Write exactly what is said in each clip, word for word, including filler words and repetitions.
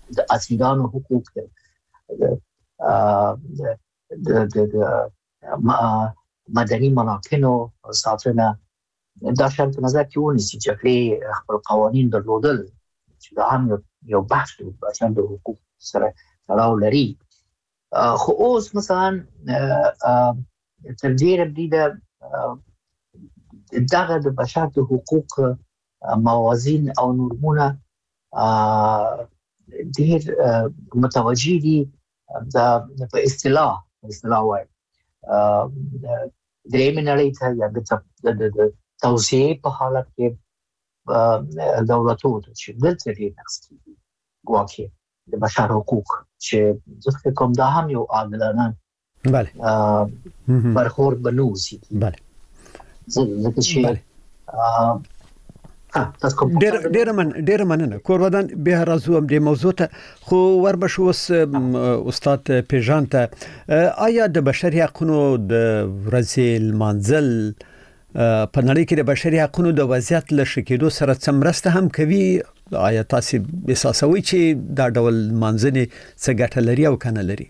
د اسیرانو حقوق د د د مدني ملاکنو ساتنه دا شرط نظر کې ونیسي چې جګړې خپل قوانین درلودل چې دا هم یو بحث دی بشر د حقوق سره تړاو لري. خو اوس مثلا تر ډیره بریده دغه د بشر د حقوق موازین او نورمونه ډیر متوجه دي د په اصطلاح اصطلاح وایي درېیمې نړۍ ته یا د توسعې په حالت کې دولتونو ته چې دلته ډېر نقص کېږي ګواکې د بشر حقوق چې زه فکر کوم دا هم یو عادلانه بله برخورد به نه اوسي. بله ځکه چې ډېر ډېر من ډېر مننه کور ودان به راځو هم د موضوع ته خو وربشو استاد پیژان ته آیا د بشري حقوقو د ورځې المنزل په نړۍ کې د بشري حقوقو د وضعیت له شکېدو سره څمرسته هم کوي؟ آیا تاسو احساسوي چې دا ډول منځني څه ګټه لري او کنه لري؟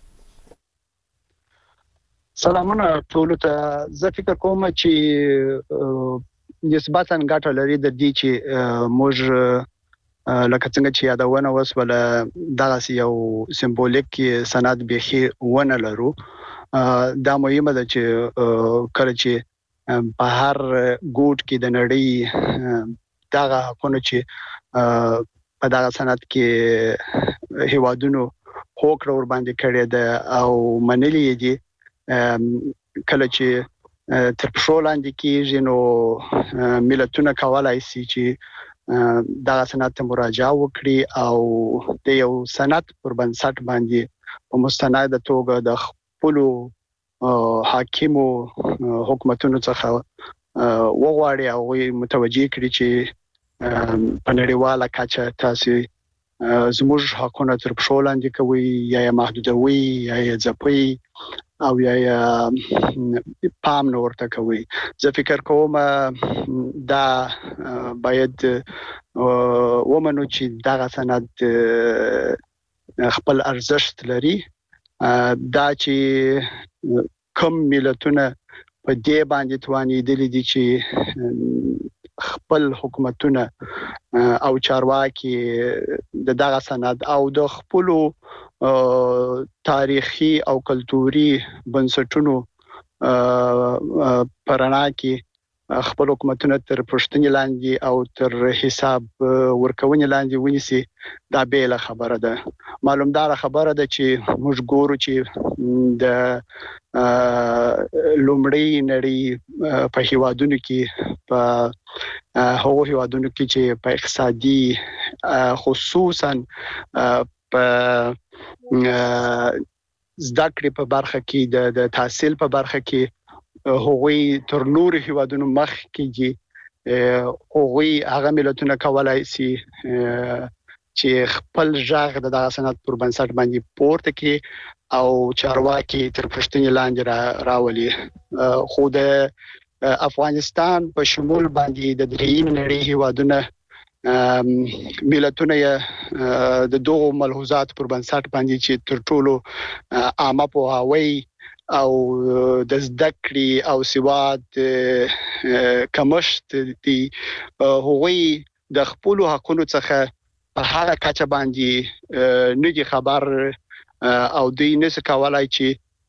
سلامونه ټول ته. زه فکر کوم چې نسبتاً ګټه لري د دې چې موږ لکه څنګه چې یادونه وسوله دغه یو سمبولیک سند به ونه لرو. دا مهمه ده چې کله چې په هر ګوټ کې د نړۍ دغه حقونه چې په دغه سند کې هیوادونو هوکړه ور باندې کړې ده او منلې دي، کله چې تر پښو لاندې کېږي نو ملتونه کولای شي چې دغه سند ته مراجعه وکړي او د یو سند پر بنسټ باندې په مستند توګه د خپل حاکمو حکومتونو څخه وغواړي او متوجي کړي چې په نړیواله کچه تاسو زموږ حقونه تر پښو لاندې کوي یا محدودوي یا ځپي او یا پام نه ورته کوي. زه فکر کوم دا باید ومنو چې دغه سند خپل ارزښت لري. دا چې کوم ملتونه په دې باندې توانې دي چې خپل حکومتونه او چارواکي د دغه سند او د خپل تاریخي او کلتوري بنسټونو پرانا کې خپل حکومتونه تر پښتنې لاندې او تر حساب ورکوونې لاندې ونیسي، دا بیل خبره ده. معلومدار خبره ده چې موږ ګورو چې د لومړی نړۍ په هیوادونو کې په هغو هیوادونو کې چې په اقتصادي خصوصا په زده کړې په برخه کې د تحصیل په برخه کې هغوی تر نور هیوادونو مخ کېږي. هغوی هغه ملتونه کولای شي چې خپل ژغ د دغه سند پر بنسټ باندې پورته کړي او چارواکي تر پښتنې لاندې راولي. خو د افغانستان په شمول باندې د درېیم نړۍ هیوادونه ملتونه د دوه ملحوظات پر بنسټ باندې چې تر ټولو عامه پوهاوی او د زده کړې او سواد کمښت دي، هغوی د خپل حقوقو څخه په هغه کچه باندې نه دي خبر او دوی نشي کولای چې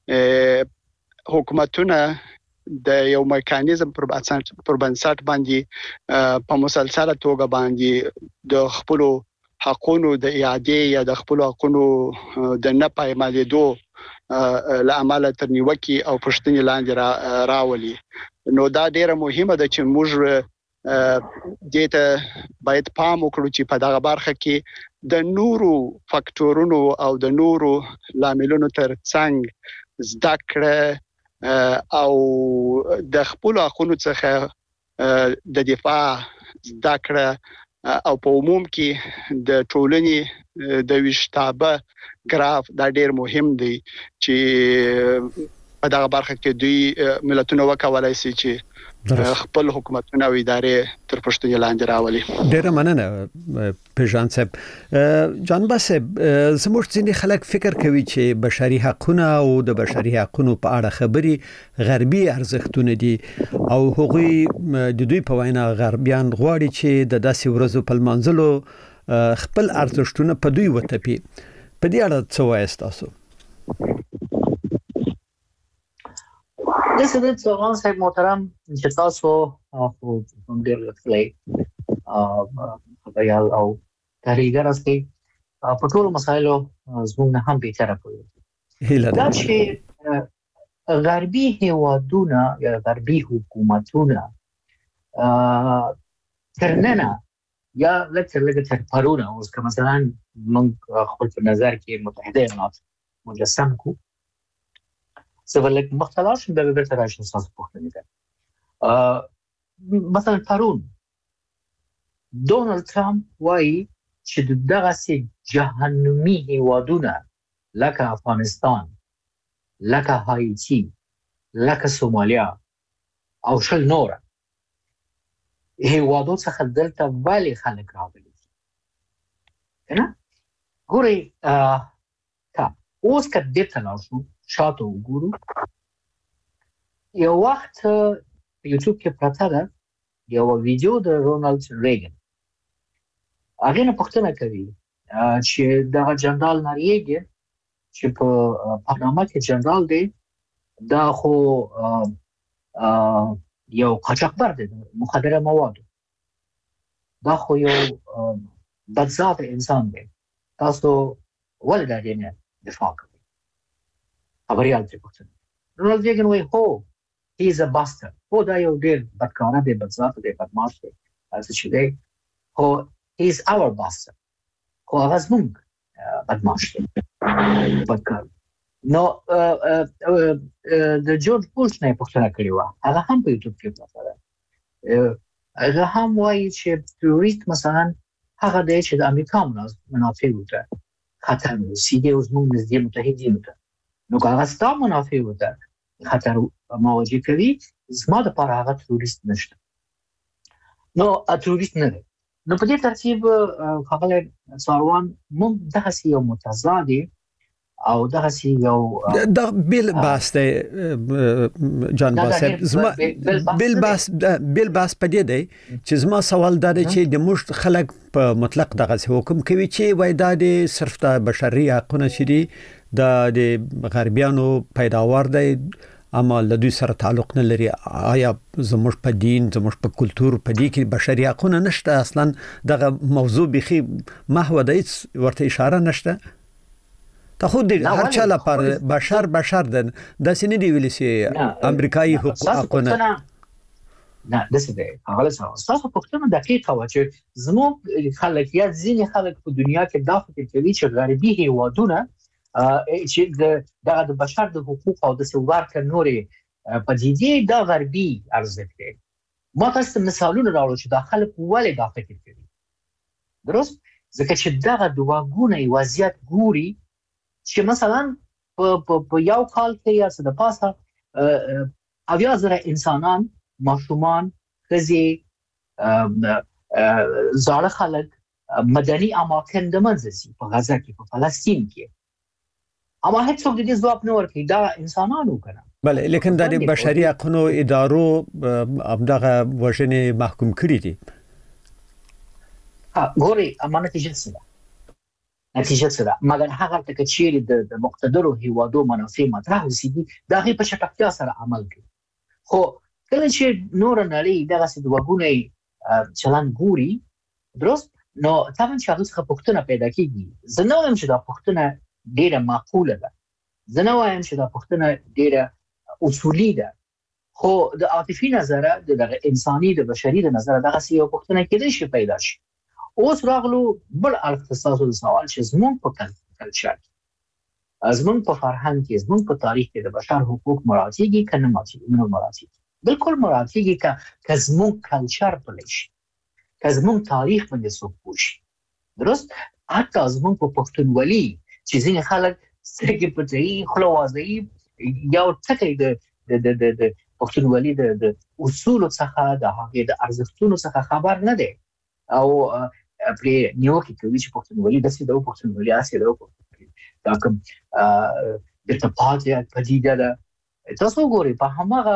حکومتونه د یو میکانیزم پر بنسټ باندې په مسلسله توګه باندې د خپل حقوقو د اعادې یا د خپل حقوقو د نه پایمالېدو لامل تر نیوکې او پښتنې لاندې راولي. نو دا ډیره مهمه ده چې موږ دې ته باید پام وکړو چې په دغه برخه کې د نورو فاکټورونو او د نورو لاملونو ترڅنګ زده کړه او د خپل حقوقو څخه د دفاع زده کړه او په عموم کې د ټولنې د ویشتابه ګراف دا ډیر مهم دی چې په دغه برخه کې دوی ملتونه وکولای شي چې خپل حکومتونه او ادارې تر پښتون لاندې راولي. ډیره مننه پیژان صاحب. جانباز صاحب زموږ ځینې خلک فکر کوي چې بشري حقوقونه او د بشري حقوقو په اړه خبري غربي ارزښتونه دي او هغوی د دوی په وینا غربیان غواړي چې د داسې ورځو په لمانځلو خپل ارزښتونه په دوی وتپي. په دې اړه څه وایي تاسو؟ دسه د څنګه صاحب محترم چې تاسو خو کوم ډیر لکلې خبريال او تحلیلګر اسئ په ټول مسایلو زموږ نه هم به طرف وي. دا چې غربي هیوادونه یا غربي حکومتونه ترننه یا لکه لکه تر پرونه اوس که مثلا موږ خپل په نظر کې متحده ایالات مجسم کو سوالک مختلف شون به بهتر راشن ساز پختنی ده. مثلا پرون دونالد ترامپ وایي چې دغه سي جهنمی هیوادونه لکه افغانستان، لکه هایتی، لکه سومالیا او شل نور هیوادو څخه دلته ولی خلک راغلي. نه ګوري تا اوس که دته نشو شاته وګورو یو وخت په یوټیوب کې پراته ده یو ویډیو د رونالد ریګن. هغه نه پوښتنه کوي چې دا جنرال ناریګي چې په پاناما کې جنرال دی دا خو یو قاچاقبر دی مخدره مواد، دا خو یو بدذات انسان دی، تاسو ولې دا دې نه دفاع کوئ؟ خبريال ترې پوښتنه. رونالد ریګن وایي هو he is a bastard. هو دا یو ډېر بدکاره دی، بدذات دی، بدمعاش دی، هڅه چې دی خو he is our bastard. خو هغه زموږ بدمعاش دی، بدکار. نو د جورج بوش نه پوښتنه کړې وه، هغه هم په یوټیوب کې پراته ده. هغه هم وایي چې تروریست مثلا هغه دی چې د امریکا منافعو ته خطر ورسېږي او زموږ نږدې متحدینو ته. نو که هغه ستا منافعو ته خطر مواجه کوي، زما دپاره هغه تروریست نشته. نو تروریست نه دی. نو په دې ترتیب ښاغلی څاروان موږ دغسې یو متضادې او دغسې یو دا بیل بحث دی جان باسب. زما بیل بحث بیل بحث په دې دی چې زما سوال دا دی چې د موږ خلک په مطلق دغسې حکم کوي چې وایي دا د صرف د بشري حقونه چې دي دا د غربیانو پیداوار دی اما له دوی سره تعلق نه لري. آیا زموږ په دین، زموږ په کلتور په دې کې بشري حقونه نشته؟ اصلا دغه موضوع بخي محو د هیڅ ورته اشاره نشته. ته خو د هر چا لپاره بشر بشر ده، داسې نه دی ویلي چې امریکایي حقوقونه نه داسې دی. هغه ستاسو پوښتنه دقیقه وه چې زموږ خلک یا ځینې خلک په دنیا کې دا فکر کوي چې غربي هیوادونه چې دغه د بشر د حقوق او د ورکړې نورې پدیدې دا غربي ارزښت دی. ما تاسو ته مثالونه راوړو چې دا خلک ولې دا فکر کوي. درست؟ ځکه چې دغه دوه ګونی وضعیت ګوري چې مثلا په یو کال کې یا څه د پاسه اویا زره انسانان، ماشومان، ښځې، زاړه خلک مدني اماکن د منځه ځي په غزه کې، په فلسطین کې. اما هیڅوک د دې ځواب نه ورکوي، دا انسانانو کنه. بله، لیکن د بشري حقوقو ادارو همدغه وژنې محکوم کړي دي. ګوري اما نتیجه څه ده؟ نتیجه څه ده؟ مګر هغه ته که چیرې د مقتدرو هیوادو منافع مطرح وسیږي، د هغې په چټکتیا سره عمل کوي. خو کله چې نوره نړۍ دغسې دوه ګونی چلند ګوري، درست، نو طبعا چې هغه څخه پوښتنه پیدا کېږي. زه نه وایم چې دا پوښتنه ډیره معقوله ده، زه نه وایم چې دا پوښتنه ډیره اصولي ده، خو د عاطفي نظره، د دغه انساني، د بشري د نظره دغسې یو پوښتنه کېدای شي پیدا شي. اوس راغلو بل اړخ ته ستاسو د سوال چې زموږ په کلچر کې، زموږ په فرهنګ کې، زموږ په تاریخ کې د بشر حقوق مراعاتېږي که نه مراعاتېږي؟ بالکل مراعاتېږي که زموږ کلچر پلی شي، که زموږ تاریخ باندې څوک پوه شي. درست؟ حتی زموږ په پښتونولي چې ځینې خلک سترګې پټوي، خوله وازوي، یو ټکی د پښتونولي د اصول څخه د هغه د ارزښتونو څخه خبر نه دی او پرې نیوکه کوي چې پښتونولي د څه د پښتونولي اصل دی دا کوم د تپاتیا پدیده ده تاسو ګورئ په هماغه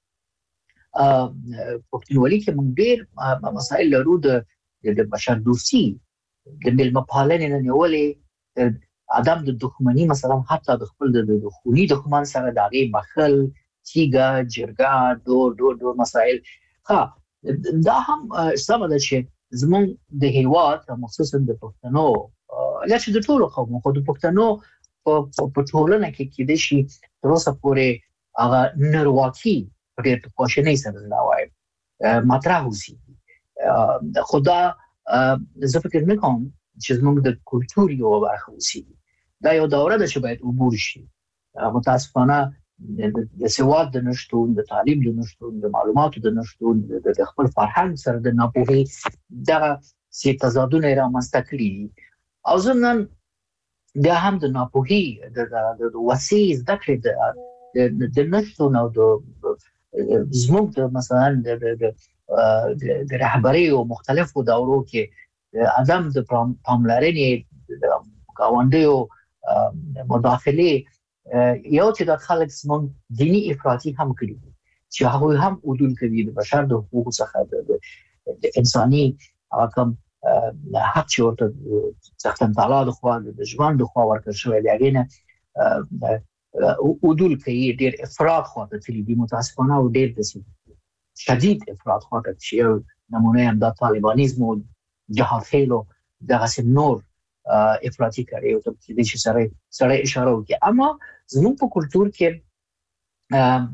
پښتونولي کې موږ ډېر مسائل لرو د بشر دوستي د ملمه پالنې نه نیولې ادم د دښمنی مثلا حتی د خپل د خونی دښمن سره د هغه بخل چیګه جرګه ډور ډور ډور مسائل ها دا هم سم ده چې زموږ د هیواد مخصوصا د پښتنو لکه د ټولو قومو خو د پښتنو په ټولنه کې کې د شي تر اوسه پورې هغه نرواکي ډېر په کوشنۍ سره دا وایي مطرح وسی خدا زه فکر نه کوم چې زموږ د کلتور یو برخه وسی دا یو دوره ده چې باید عبور شي متاسفانه د سواد د نشټون د تعلیم د نشټون د معلوماتو د نشټون د خپل فرهنګ سره د ناپوهي دا سي تضادونه رامنځته کړي او زمونږ د هم د ناپوهي د وسیز د کړې د نشټون او د زموږ د مثلا د رهبري او مختلفو دورو کې عدم د پاملرنې د گاونډیو مداخله یو چې د خلک زموږ دینی افراطي هم کړی چې هغه هم عدول کوي د بشر د حقوقو څخه د انساني حکم حق چې ورته څختن تعالی د خوا د ژوند د خوا ورکړ شوی دی هغه نه عدول کوي ډېر افراط خواته تللی دی متاسفانه او ډېر د شدید افراط خواته چې نمونه هم د طالبانیزم او جهاد خیلو دغه نور افراطي کوي او د دې چې سره سره اشاره وکړي اما زموږ په کلتور کې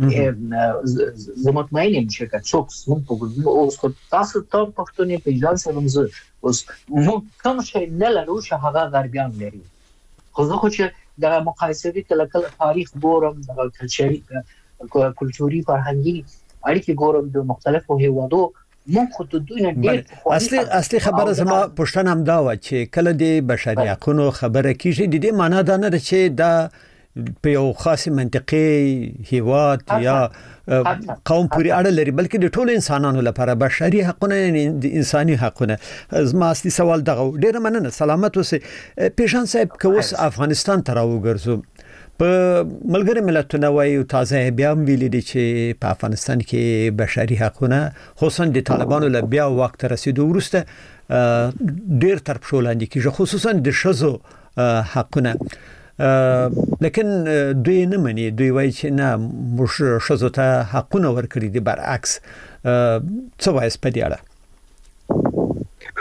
زه مطمئن یم چې څوک زموږ په کلتور اوس خو تاسو ته پښتونې په ځان سره موږ اوس موږ کوم شی نه لرو چې هغه غربیان لري خو زه خو چې د مقایسې کله کله تاریخ ګورم د کلچري کلتوري فرهنګي اړیکې ګورم د مختلفو هیوادو مونږ خو د دوی نه ډېر اصلي اصلي خبره زما پښتنه هم دا و چې کله د بشري حقوقو خبره کیږي د دې معنی دا نه چې دا په یو خاص منطقي هیواد یا قوم پورې اړه لري بلکې د ټولو انسانانو لپاره بشري حقوقونه د انساني حقوقونه زما اصلي سوال دغه ډېر مننه سلامت اوسئ پیشان صاحب کوس افغانستان ته راوګرځو په ملګری ملتونو وایي تازه بیا ویلي دي چې په افغانستان کې بشري حقوقونه خصوصا د طالبانو له بیا وخت رسیدو وروسته ډېر تر پښو لاندې کیږي خصوصا د ښځو حقوقونه لیکن دوی نه مني دوی وایي چې نه موږ ښځو ته حقونه ورکړي دي برعکس څه وایي په دې اړه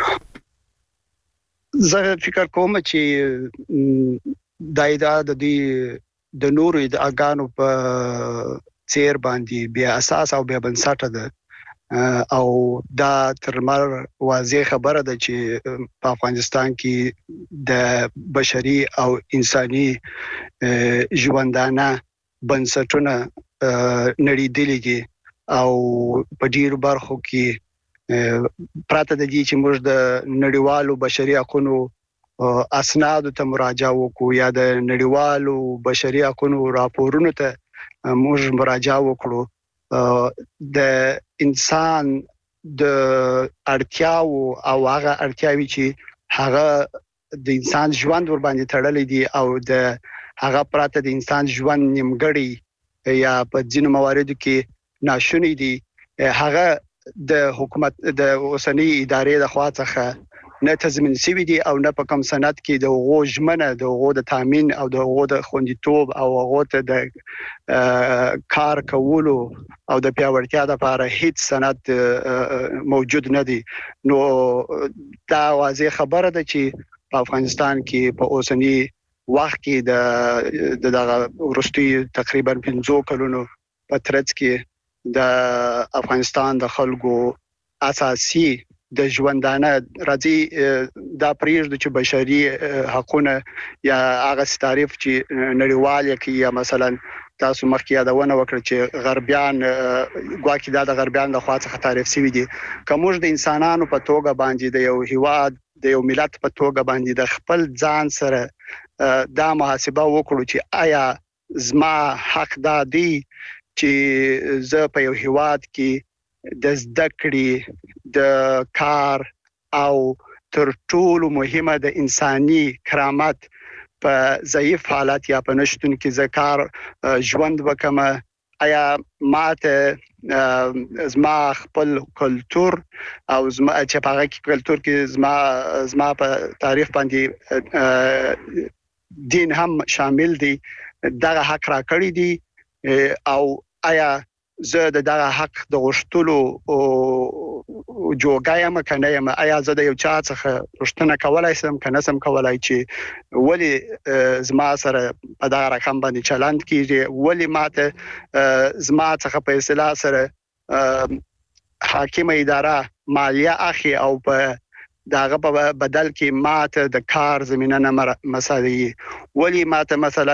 زه فکر کوم چې دایدا د دې د نورو د اګانو په چیر باندې بیا اساس او بیا بنسټه ده او دا تر مر واضح خبره ده چې په افغانستان کې د بشري او انساني ژوندانه بنسټونه نړیدلې دي او په ډیرو برخو کې پراته د دې چې موږ د نړیوالو بشري حقوقو اسناد ته مراجعه وکړو یا د نړیوالو بشري حقوقو راپورونو ته موږ مراجعه وکړو د انسان د اړتیاو او هغه اړتیاوي چې هغه د انسان ژوند ور باندې تړلې دي او د هغه پراته د انسان ژوند نیمګړی یا په ځینو مواردو کې ناشونی دي هغه د حکومت د اوسنۍ ادارې د خوا څخه نه تضمین شوی دي او نه په کوم سند کې د غوښمنه د غو د تامین او د غو د خوندیتوب او غو ته د کار کولو او د پیاوړتیا لپاره هیڅ سند موجود نه دي نو دا واضح خبره ده چې په افغانستان کې په اوسنی وخت کې د دغه ورستي تقریبا پنځه کلونو په ترڅ کې د افغانستان د خلکو اساسي د ژوندانه راځي دا پریږد چې بشري حقوقونه یا هغه تعریف چې نړیوال کې یا مثلا تاسو مخکې یادونه وکړه چې غربیان ګواکې دا د غربیان د خوا څخه تعریف شوی دي کومج د انسانانو په توګه باندې د یو هیواد د یو ملت په توګه باندې د خپل ځان سره دا محاسبه وکړو چې آیا زما حق دا دی چې زه په یو هیواد کې د زده کړې د کار او تر ټولو مهمه د انساني کرامت په ضعیف حالت یا په نشټون کې زکار ژوند وکم آیا ماته زما خپل کلچر او زما چې په هغه کې کلچر کې زما زما په تاریخ باندې دین هم شامل دي دغه حق را کړی دي او آیا زه د دغه حق د غوښتلو او جوګایم کنه یم آیا زه د یو چا څخه پوښتنه کولای شم کنه سم کولای چې ولی زما سره په دغه رقم باندې چلند کیږي ولی ماته زما څخه په اصطلاح سره حاکم اداره مالیه اخی او په داغه په بدل کې ماته د کار زمينه نه مساوي ولی ماته مثلا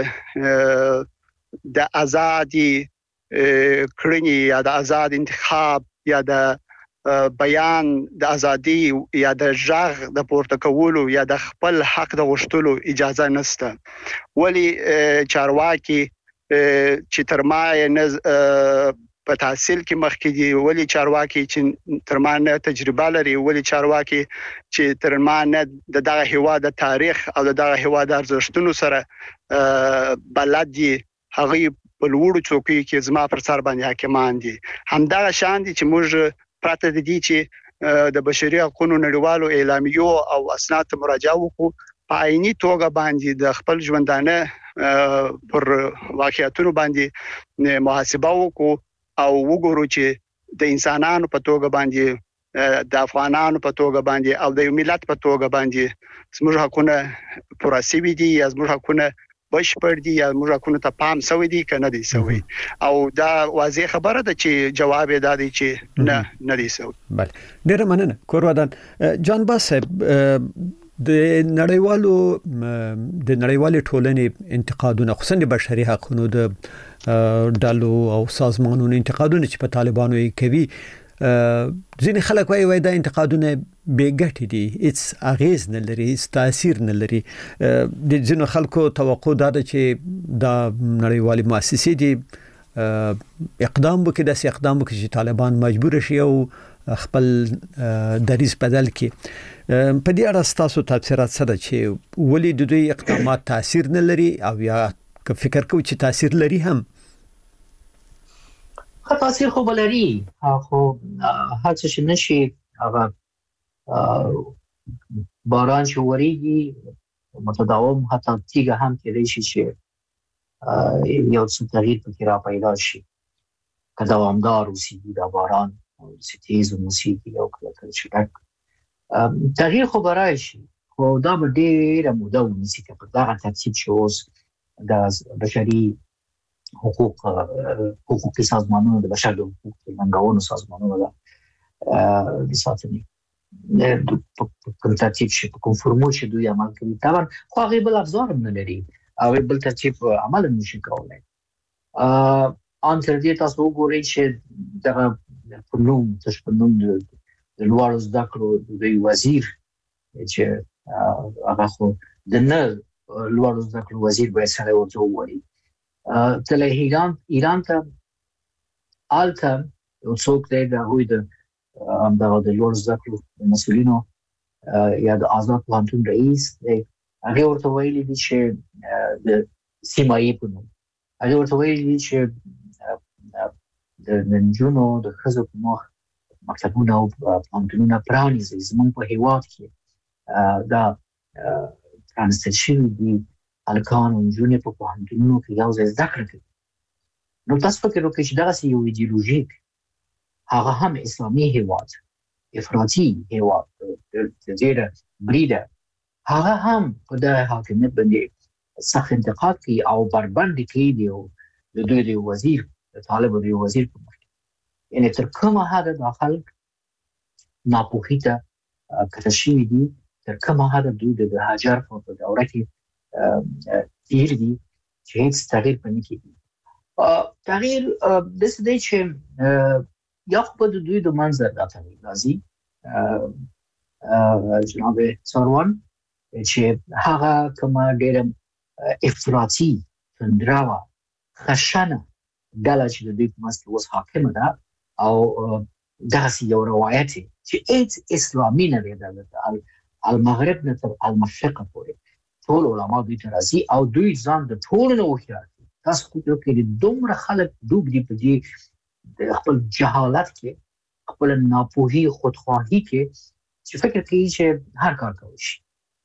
د ازادي کړنی یا د آزاد انتخاب یا د بیان د ازادي یا د ژغ د پورته کولو یا د خپل حق د غوښتلو اجازه نشته ولی چارواکي چې ترمای نه په تحصیل کې مخکې دي ولی چارواکي چې ترمان تجربه لري ولی چارواکي چې ترمان د دغه هوا د تاریخ او د دغه هوا د ارزښتونو سره بلد دي هغه په لوړو څوکۍ کې زما پر سر باندې حاکمان دي همدغه شان دي چې موږ پراته دي چې د بشري حقوقو نړیوالو اعلامیو او اسناد ته مراجعه وکړو په عیني توګه باندې د خپل ژوندانه پر واقعیتونو باندې محاسبه وکړو او وګورو چې د انسانانو په توګه باندې د افغانانو په توګه باندې او د یو ملت په توګه باندې زموږ حقونه پوره شوي دي یا زموږ حقونه بشپړ دي یا موږ حقونه ته پام سوي دي کنه دي سوي او دا واضح خبره ده چې جواب یې دادی چې نه نه دي سوي بله ډیره مننه کورودان جان باس د نړیوالو د نړیوالې ټولنې انتقادونه خصوصا د بشري حقوقو د ډلو او سازمانونو انتقادونه چې په طالبانو یې کوي ځینې خلک وايي وای دا انتقادونه بې ګټې دي هیڅ اغیز نه لري هیڅ تاثیر نه لري د ځینو خلکو توقع دا ده چې دا نړیوالې مؤسسې دي اقدام وکړي داسې اقدام وکړي چې طالبان مجبور شي او خپل دریځ بدل کړي په دې اړه ستاسو تفسیرات څه ده چې ولې د دوی اقدامات تاثیر نه لري او یا که فکر کوي چې تاثیر لري هم خو تاثیر خو بلري خو هر څه چې نشي هغه باران چې وريږي متداوم حتی تیګه هم کېدای شي چې یو څه تغییر پکې را پیدا شي که دوامدار وسی دا باران ستیز و موسیقي او کله کله چې تغییر خو برای شي خو دا به ډېره موده ونیسي که په دغه ترتیب چې اوس د بشري حقوق حقوقي سازمانونو د بشر د حقوقو ننګونو سازمانونو د ساتنې په ترتیب شي په کوم فرمول چې دوی عمل کوي طبعا خو هغه بل افزار نه لري او بل ترتیب عمل نشي کولای ان تر دې تاسو وګورئ چې دغه په نوم تاسو په نوم د لوړ زده کړو د وزیر چې هغه خو د نه لوړ زده کړو وزیر به سره ورته وایي تله ایران ایران ته آلته یو څوک دی د هغوی د همدغه د لوړ زده کړو مسؤلینو یا د آزاد پوهنتون رئیس دی هغه ورته ویلي دي چې د سیمایي په نوم هغه ورته ویلي دي چې د نجونو د ښځو په مخ مکتبونه او پوهنتونونه پرانیزي زموږ په هیواد کې دا پرانیستل شوي دي الکان او نجونې په پوهنتونونو کې یو ځای زده کړه کوي نو تاسو فکر وکړئ چې دغسې یو ایډیولوژیک هغه هم اسلامي هیواد افراطي هیواد د ډېره بریده هغه هم په دغه حاکمیت باندې سخت انتقاد کوي او بربنډې کوي د دوی د وزیر د طالب د وزیر په مخ کې یعنې تر کومه حده دا خلک ناپوهي ته کته شوي دي تر کومه حده دوی د هاجر په دوره کې تیر دي چې هیڅ تغییر پنې کېږي تغییر داسې دی چې یا خو په دوی د منځ دا تغییر راځي جناب ساروان چې هغه کومه ډېره افراطي تندراوه خشنه ډله چې د دوی په منځ کې اوس حاکمه ده او داسې یو روایت چې هیڅ اسلامي نه دی د المغرب نه تر المشرق پورې ټول علما دوی ته راځي او دوی ځان د ټولو نه هوښیار دي. تاسو فکر کوئ دومره خلک ډوب دي په دې د خپل جهالت کې، خپل ناپوهي، خودخواهي کې چې فکر کوي چې هر کار کوي شي.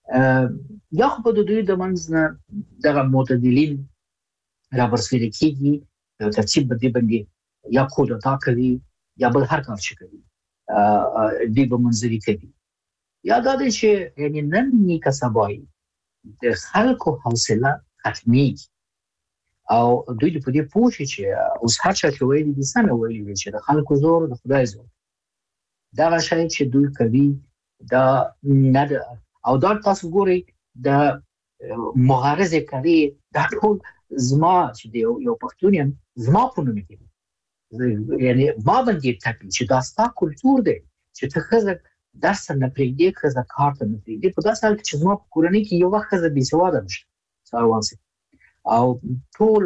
یا خو په دوی د منځ نه دغه معتدلین رابرسېره کېږي، یو ترتیب به دې باندې یا کودتا کوي یا بل هر کار چې کوي دوی به منځري کوي. یا دا دی چې یعنې نن نیکه سبایي د خلکو حوصله ختمېږي او دوی په دې پوه شي چې اوس هر چا چې ویلي دي سمې ویلي دي چې د خلکو زور د خدای زور. دغه شی چې دوی کوي دا نه ده. او دا تاسو ګورئ د مغارزې کوي دا ټول زما چې یو پښتون یم زما په نوم کې یعنې ما باندې ټاکي چې دا ستا کلتور دی چې ته ښځه درس نه پرېږدې، ښځه کار ته نه پرېږدې. په داسې حال کې چې زما په کورنۍ کې یو وخت ښځه بېسواده نشته ساروان صاحب او ټول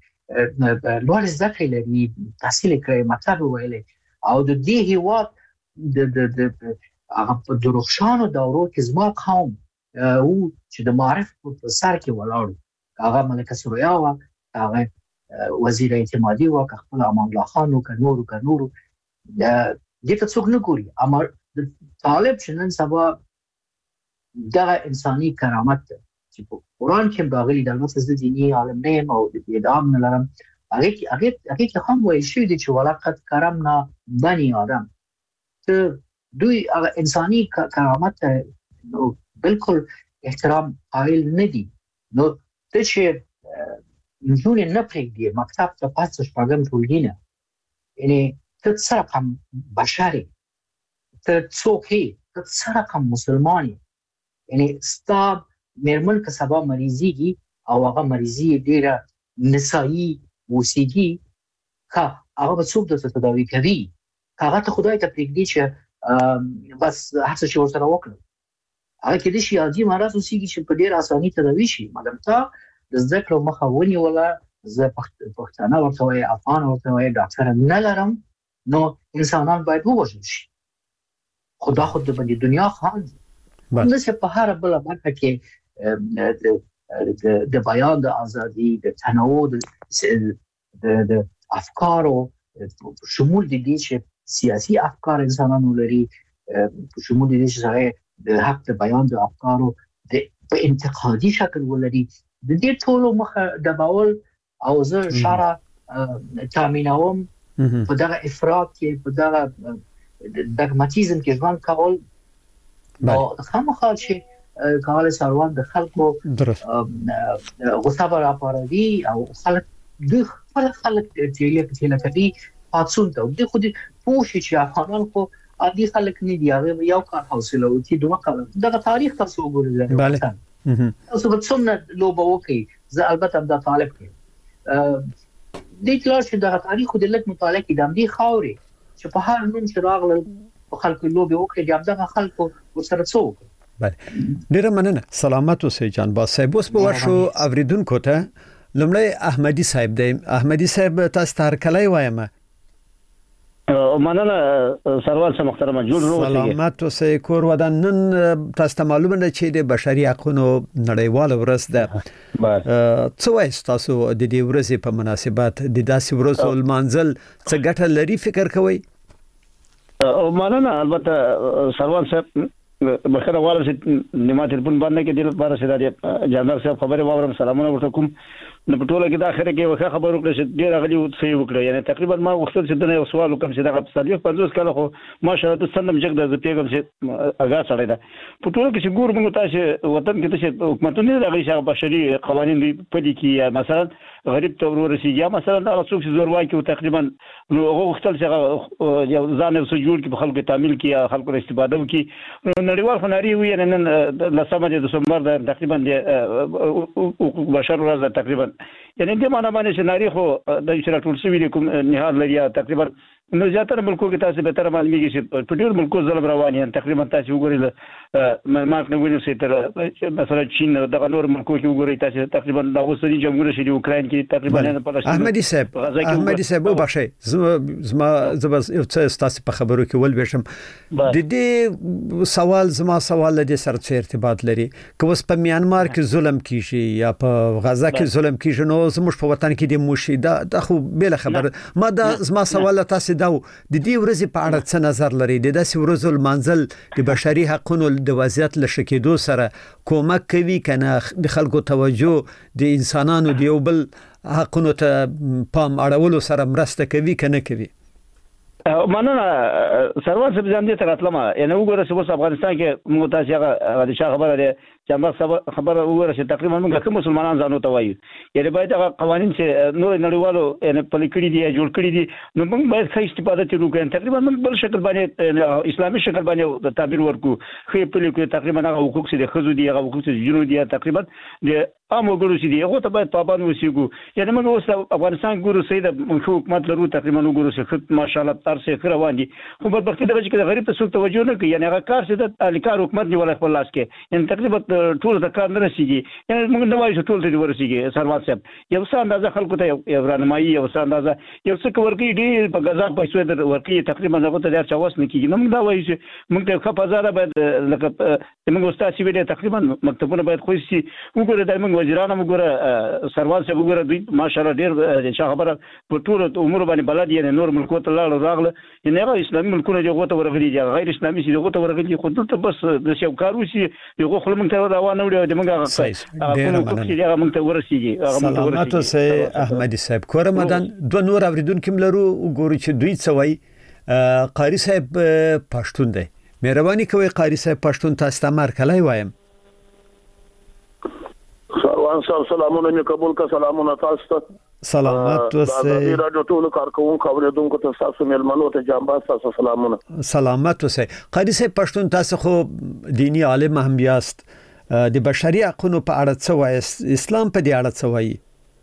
لوړې زده کړې لري، تحصیل یې کړی، مکتب یې ویلی او د دې هېواد د هغه په درخشانو دورو کې زما قوم او چې د معارف په سر کې ولاړ، هغه ملکه سرویا وه، هغه وزیر اعتمادي وه، که خپل امان الله خان و، که نورو که نورو دې ته څوک نه ګوري. اما طالب چې نن سبا دغه انساني کرامت چې په قرآن کې راغلي د البته زه دیني عالم نه یم او ادعا نه لرم، هغې کې هم ویل شوي دي چې ولقد کرمنا بني آدم. ته دوی هغه انساني کرامت ته بالکل احترام قایل نه دي. نو ته چې نجونې نه پرېږدي مکتب ته پس شپږم ټولګي نه، یعنې ته څه رقم بشر یې، ته څوک یې، ته څه رقم مسلمان یې. یعنې ستا مېرمن که سبا مریضېږي او هغه مریضي یې ډېره نسایي اوسېږي، ښه هغه به څوک درته تداوي کوي؟ که هغه ته خدای ته پرېږدي چې بس هر څه چې ورسره وکړم، هغه کېدای شي عادي مرض اوسېږي چې په ډېر اساني تداوي شي. مګر تا د زده کړو مخه ونیوله، زه پښتانه ورته وایي، افغان ورته وایي، ډاکټره نه لرم، نو انسانان باید ووژل شي. خو دا خو د دنیا خان دي. همداسې په هره بله برخه کې د بیان د ازادي، د تنوع د افکارو شمول د دې چې سیاسي افکار انسانانو لري، شمول د دې چې هغه د حق د بیان د افکارو په انتقادي شکل ولري، د دې ټولو مخه ډبول او زه شرع تامینوم په دغه افراط کې، په دغه دګماتیزم کې ژوند کول او خامخا چې کول سروان د خلکو غصه راپاروي او خلک د خپل خلک تیلې تیلې کوي پاتون ته. د خو دې پوښي چې افغانان خو عادي خلک نه دي، هغه یو کار حوصله او چې دوه کار دغه تاریخ تاسو وګورئ. بله تاسو به څومره لوبه وکړي، زه البته دا طالب کې دې کلار چې دغه تاریخ د لږ مطالعه کې د همدې خاورې چې په هر نوم چې راغلل په خلکو لوبې وکړي، د همدغه خلکو ورسره څه وکړي. بله ډېره مننه، سلامت اوسئ جانباز صاحب. اوس به ورشو اوریدونکو ته. لومړی احمدي صاحب دی. احمدي صاحب تاسو ته هرکلی وایم. مننه سروال صاحب محترم، جوړ روغ اوسئ. سلامت اوسئ. کور ودان نن تاسو ته معلومه ده چې د بشري حقوقو نړیواله ورځ ده. څه وایي تاسو د دې ورځې په مناسبت د داسې ورځو لمانځل څه ګټه لري فکر کوئ؟ مننه. البته سروال صاحب بخره واله چې نیمه تلفون باندې کې د لپاره سره جنرال صاحب خبره واورم، سلامونه ورته کوم. نو په ټوله کې د اخره کې وخت خبر وکړه چې ډیر غلي وڅې وکړه، یعنی تقریبا ما وختل چې د یو سوال وکم چې دغه صلیف پنځوس کاله خو ماشاءالله ته سندم جګ د پیغام چې اگا سړی ده. په ټوله کې چې ګور موږ تاسو وطن کې چې حکومتونه دغه شغه بشري قوانين پدې کې یا مثلا غریب ته ورسیږي، یا مثلا دا څوک چې زور وايي کې تقریبا نو هغه وختل چې یو ځان څه جوړ کې په خلکو تعمیل کې یا خلکو استفاده وکړي. نړیوال خناري وي نن لسمه د دسمبر د تقریبا د بشر ورځ تقریبا، یعنی دې معنا باندې چې ناری خو د شرا ټول سوي کوم نهار لري تقریبا نو زیاتره ملکو کې تاسو به تر معلومیږي چې په ډېر ملکو ظلم روان دي تقریبا تاسو وګورئ مارک نه وینئ چې تر مثلا چین دغه نور ملکو کې وګورئ تاسو تقریبا د اوسنی جمهوریت شری اوکراین کې تقریبا نه پلاش احمدي صاحب احمدي صاحب وبخښئ زما زما یو څه تاسو په خبرو کې ول وشم د دې سوال زما سوال د سره څه ارتباط لري که اوس په میانمار کې ظلم کیږي یا په غزا کې ظلم کیږي نو زموږ په وطن کې د موشي دا د خو بل خبر ما دا زما سوال تاسو دا د دې ورځې په اړه څه نظر لري د داسې ورځو منزل د بشري حقوقو د وضعیت لشکېدو سره کومک کوي کنه د خلکو توجه د انسانانو د یو بل حقوقو ته پام اړولو سره مرسته کوي کنه کوي مننه سروان صاحب ځان دې تر اتلمه ان وګوره چې افغانستان کې موږ تاسو هغه د شاه خبره ده چې موږ خبره وګوره چې تقریبا موږ کوم مسلمانان ځانو ته وایو یعنی باید هغه قوانين چې نور نړیوالو ان په لیکلي دي جوړ کړی دي نو موږ باید ښه استفاده ترې وکړو تقریبا موږ بل شکل باندې اسلامي شکل باندې د تعبیر ورکو خې په لیکو تقریبا هغه حقوق چې د خزو دي هغه حقوق چې جنو دي تقریبا د عام وګړو چې دي هغه ته باید پابند وسیګو یعنی موږ اوس افغانستان ګورو سید حکومت لرو تقریبا وګورو چې ماشاءالله تر څه روان دي خو په وخت دغه چې غریب ته څوک توجه نه کوي یعنی هغه کار چې د الیکار حکومت دی ولای خپل لاس کې یعنی تقریبا ټول د کار نه رسیږي یعنی موږ نه وایو چې ټول ته ورسیږي سروان صاحب یو څه اندازه خلکو ته یو رانمایي یو څه اندازه یو څه ورکی دی په غزا پیسو د ورکی تقریبا هغه ته ډیر چاوس نه کیږي نو موږ دا وایو چې موږ ته خپل ځای باید لکه موږ استاد چې ویل تقریبا مکتبونه باید خو شي وګوره د موږ وزیرانو وګوره سروان صاحب وګوره دوی ماشاءالله ډیر چې خبره په ټول امور باندې بلد یعنی نور ملکو ته لاړ راغله یعنی هغه اسلامي ملکونه یو ته ورغلي دي غیر اسلامي چې یو ته ورغلي خو ته بس د شو کارو شي یو خو موږ ته روان نه وړي د موږ هغه موږ ته ورسیږي سلامات اوسه احمدي صاحب کورمدان دوه نور اوریدونکو لرو وګورئ چې دوی څه وایي قاری صاحب پښتون دی مهرباني کوئ قاری صاحب پښتون تاسو ته مرکلای وایم سروان صاحب سلامونه مې قبول کا سلامونه تاسو ته سلامات اوسه د رادیو ټول کارکونکو اوریدونکو ته تاسو مېلمنو ته جنبا تاسو سلامونه سلامات اوسه قاری صاحب پښتون تاسو خو دینی عالم هم یاست د بشري حقوقو په اړه څه وایي اسلام په دې اړه څه وایي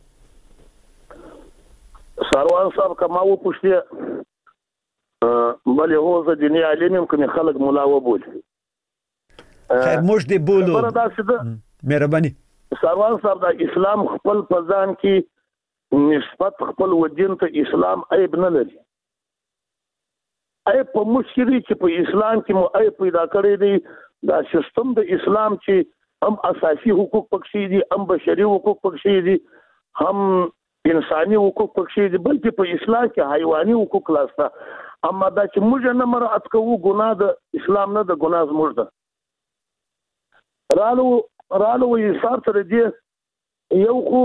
سروان صاحب کما و پوښتنه بل یو ځل دیني عالم هم کوم خلک مولا و بول خیر موږ دې بولو مهرباني سروان صاحب د اسلام خپل پزان کې نسبت خپل ودین ته اسلام عیب نه لري عیب په مشکري چې په اسلام کې مو عیب پیدا کړی دی دا سیستم د اسلام چې هم اساسي حقوق پکې دي هم بشري حقوق پکې دي هم انساني حقوق پکې دي بلکې په اسلام کې حیواني حقوق لاسته اما دا چې موږ نه مراد کوو ګناه د اسلام نه د ګناه زموږ ده رالو رالو یې سار تر دې یو خو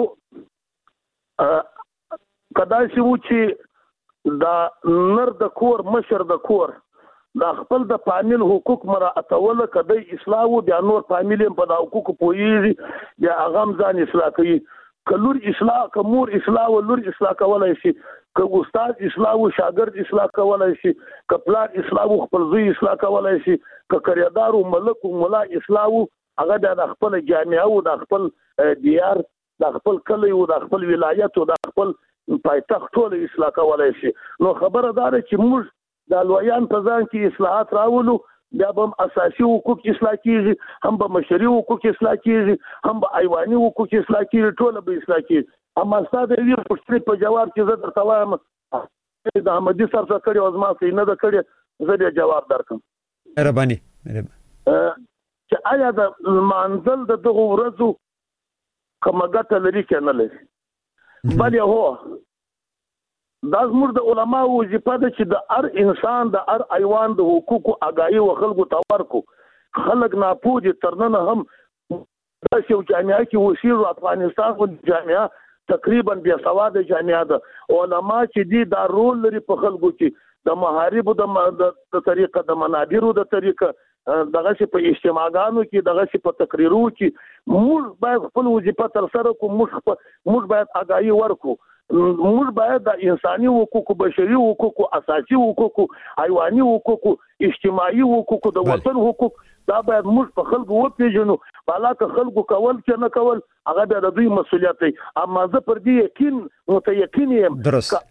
کدا چې و چې دا نر د کور مشر د کور دا خپل د فامیل حقوق مراعاتول کدی اصلاح و د نور فامیل په د حقوق پویږي یا اغم ځان اصلاح کوي کلور اصلاح کمور اصلاح و لور اصلاح کولای شي که استاد اصلاح و شاګرد اصلاح کولای شي که پلان اصلاح و خپل زوی اصلاح کولای شي که کریدار او ملک او مولا اصلاح هغه د خپل جامعه او د خپل دیار د خپل کلی او د خپل ولایت او د خپل پایتخت ټول اصلاح کولای شي نو خبردار چې موږ د لویان په ځان کې اصلاحات راولو بیا به اساسي حقوق اصلاح کیږي هم به مشري حقوق اصلاح کیږي هم به ایواني حقوق اصلاح کیږي ټول به اصلاح کیږي اما ستاسو یو پوښتنه په جواب کې زه درته وایم د احمدي سر څخه کړي او زما څخه نه ده کړي زه یې جواب درکم مهرباني چې آیا د منزل د دغه ورځو کومګه لري کنه لري بلې هو دا زموږ د علماو وظیفه ده چې د هر انسان د هر ایوان د حقوقو آگاهي او خلکو ته ورکو خلک ناپوه دي ترنه هم د شو جامعه کې وسیل افغانستان او جامعه تقریبا بیا سواد جامعه ده علما چې دي دا رول لري په خلکو کې د محارب د طریقه د منابرو د طریقه دغه چې په اجتماعاتو کې دغه چې په تقریرو کې موږ باید خپل وظیفه تر سره کوو موږ موږ باید آگاهي ورکو موږ باید د انساني حقوقو بشري حقوقو اساسي حقوقو حیواني حقوقو اجتماعي حقوقو د وطن حقوق دا باید موږ په خلکو وپیژنو بالا که خلکو کول چې نه کول هغه د دوی مسولیت دی اما زه پر دې یقین متيقن یم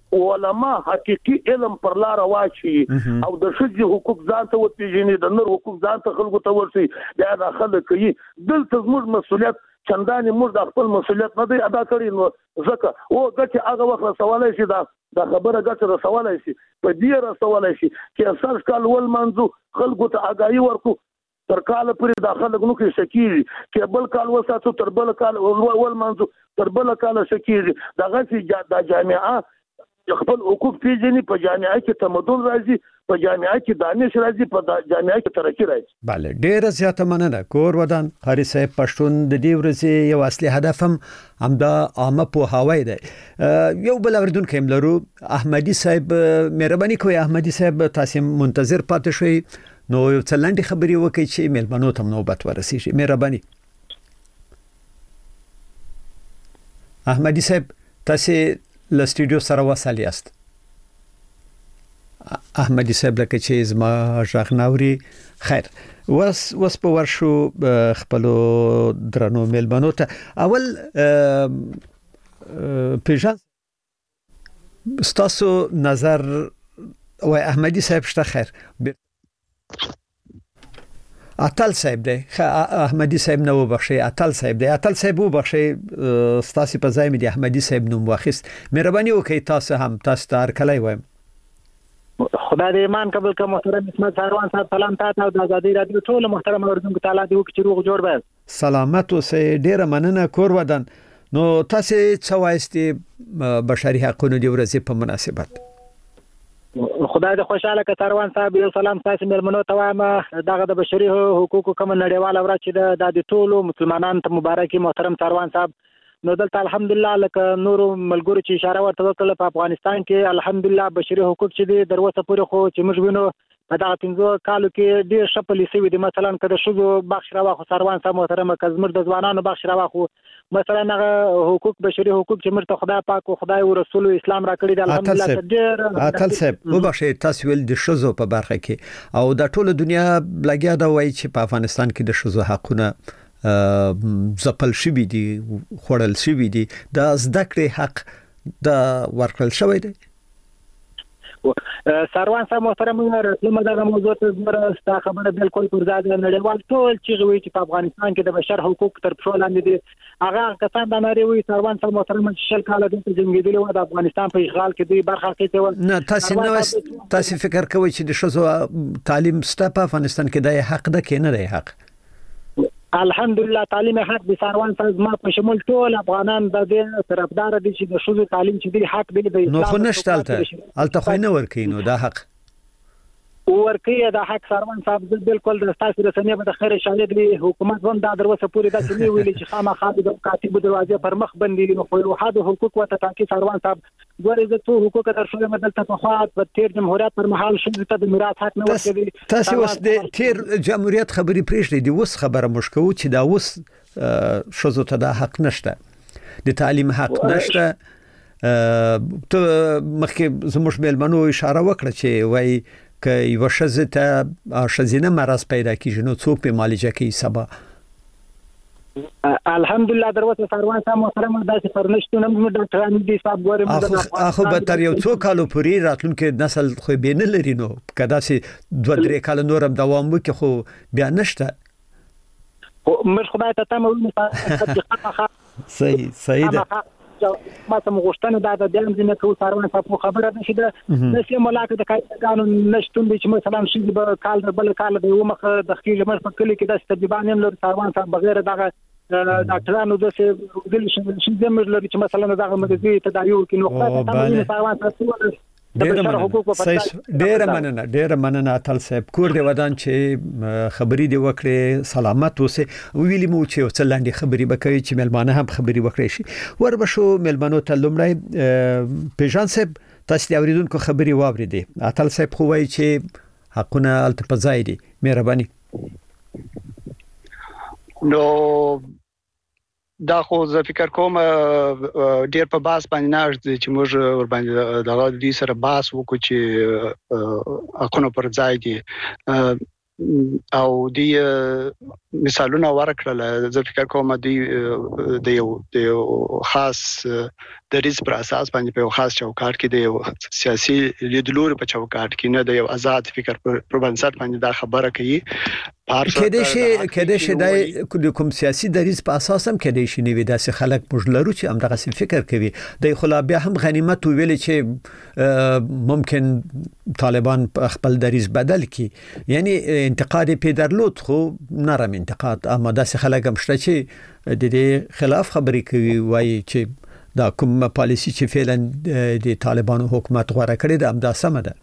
علما حقيقي علم پر لار واچي او د شذ حقوق ځان ته وپیژني د نر حقوق ځان ته خلکو ته ورسي بیا د خلک کوي دلته زموږ مسولیت چنداني موږ د خپل مسولیت نه دی ادا کړی نو ځکه او ګټه هغه وخت سوالای شي دا د خبره ګټه سوالای شي په دې را سوالای شي چې اساس کال ول منځو خلکو ته آگاهي ورکو تر کال پرې داخله نو کې شکیږي چې بل کال وساتو تر بل کال ول منځو تر بل کال شکیږي دغه چې د جامعه خپل حقوق پیژني په جامعه کې تمدن راځي په جامعه کې دانش راځي په جامعه کې ترقی راځي. بله ډیره زیاته مننه کور ودان قاری صاحب پښتون د دې ورځې یو اصلي هدف هم همدا عامه پوهاوی دی. یو بل اوریدونکو هم لرو احمدي صاحب مهرباني کوئ احمدي صاحب تاسو منتظر پاتې شئ نو یو څه لنډې خبرې وکړئ چې میلمنو ته نوبت ورسیږي. مهرباني احمدي صاحب تاسو له سټوډیو سره وصل یاست. احمدي صاحب لکه چې زما ژغ ناوري خیر وس وس په ورشو خپل درنو میلمنو ته اول پیژن ستاسو نظر او احمدي صاحب شته خیر اتل صاحب دی احمدي صاحب نو بخشي اتل صاحب دی اتل صاحب وبخشي ستاسو په ځای مې دی احمدي صاحب نوم واخیست. مهرباني وکړئ تاسو هم تاسو ته کله وایم خدای دې ایمان قبول کړه. محترم اسمت ساروان صاحب سلام تاسو او د آزادۍ رادیو ټول محترم اوریدونکو تعالی دې وکړي چې روغ جوړ وای سلامت اوسئ. ډیره مننه کور ودان. نو تاسو څه وایستي بشري حقوقو د ورځې په مناسبت؟ خدای دې خوشاله کړه ساروان صاحب. یو سلام تاسو مېلمنو ته وایم دغه د بشري حقوقو کوم نړیواله ورځ چې د ټولو مسلمانانو ته مبارکي محترم ساروان صاحب. نو دلته الحمدلله لکه نورو ملګرو چې اشاره ورته وکړه په افغانستان کې الحمدلله بشري حقوق چې دي در اوسه پورې خو چې موږ وینو په دغه پنځو کالو کې ډېر ښه پالیسي وي. مثلا که د ښځو بخش راواخو ساروان صاحب محترمه که زموږ د ځوانانو بخش راواخو مثلا هغه حقوق بشري حقوق چې موږ ته خدای پاک او خدای او رسول اسلام راکړي دي الحمدلله ډېر اتل صاحب وبخښئ تاسو ول د ښځو په برخه کې او د ټوله دنیا لګیا دا وایي چې په افغانستان کې د ښځو حقونه زپل شوی دي خورل شوی دي د زده کړې حق د ورکړل شوی دی. ساروان صاحب محترم رسمه دغه موضوع ته زموږ ستا خبره بالکل پر ځای ده. نړیوال ټول چې وایي چې په افغانستان کې د بشر حقوق تر پښو لاندې دي هغه کسان د نړۍ وایي ساروان صاحب محترم چې شل کاله دلته جنګېدلي وو د افغانستان په اشغال کې دوی برخه اخیستې وه. نه تاسو نو تاسو فکر کوئ چې د ښځو تعلیم شته په افغانستان کې د حق ده کې نه دی حق؟ الحمدلله تعلیم حق د ساروان صاحب ما په شمول ټول افغانان د دې طرفدار دي چې د ښځو تعلیم چې دی حق دی د اسلام. نو خو نشته الته الته خو نه ورکې نو دا حق ورکې دا حق ساروان صاحب بالکل د تاسو رسنۍ په خیر شاهد دی حکومت هم دا دروسه پوری دا چې ویلي چې خامخا د کاتب دروازه پر مخ بندي نو خو حد حقوق وته تاکي ساروان صاحب ګورې د تو حقوق در شوی مدلته په خاط په تیر جمهوریت پر مهال شوه ته د میراث حق نه ورکړي. تاسو اوس د تیر جمهوریت خبري پریږدي د اوس خبره مشکو چې دا اوس شوزو ته د حق نشته د تعلیم حق نشته. ته مخکې زموږ میلمنو اشاره وکړه چې وای که یو شزه ته شزینه مرض پیدا کیږي نو څوک په معالجه کوي سبا؟ الحمدلله دروازه ساروان صاحب محترم داسې پرنشتونه موږ ډاکټران دي صاحب ګورم اخو به تر یو څو کالو پورې راتلونکي نسل خو به نه لري نو کدا سي دوه درې کال نورم دوام وکړي خو بیا نشته. مش خدای ته تم وي صحیح صحیح ده ما ته مغشتنه دا د دیم ځنه کو ساروان صاحب خبره نشي ده نشي ملاقات د قانون نشټون چې مثلا شي به کال بل کال د یو مخ د خېل مر په کلی کې د طبيبان هم لري ساروان صاحب بغیر دغه ډاکټرانو د څه دل شي زموږ لري چې مثلا دغه مریضي تداوی کوي نو خاصه ساروان صاحب ډېر مننه ډېر مننه اتل صاحب کور دی ودان چې خبري دی وکړي سلامت اوسه ویلی مو چې څه لاندې خبري وکړي چې ملمانه هم خبري وکړي شي ور بشو ملمنو ته لمړی پیژان صاحب تاسو د اوریدونکو خبري واوریدي اتل صاحب خو وایي چې حقونه التپزای دي مهرباني. نو دا خو زه فکر کوم ډیر په باس باندې نه چې موږ ور باندې د غوډي سره باس وکړو چې اكونو پر ځای دي او دی مثالونه ورکړل. زه فکر کوم د د یو د یو خاص دریځ پر اساس باندې په خاص چوکاټ کې د یو سیاسي لیدلوري په چوکاټ کې نه د یو آزاد فکر پر بنسټ باندې دا خبره کوي. کله شي کله شي د کوم سیاسي دریځ په اساس هم کله شي نیوي داسې خلک مجلرو چې هم دغه فکر کوي د خلابیا هم غنیمت ویل چې ممکن طالبان خپل دریځ بدل کی، یعنی انتقاد پیدرلود خو نرم انتقاد، اما داسې خلک هم شته چې د دې خلاف خبرې کوي، وایي چې دا کوم پالیسی چې فعلا د طالبانو حکومت غوړه کړی دا هم دا سم ده.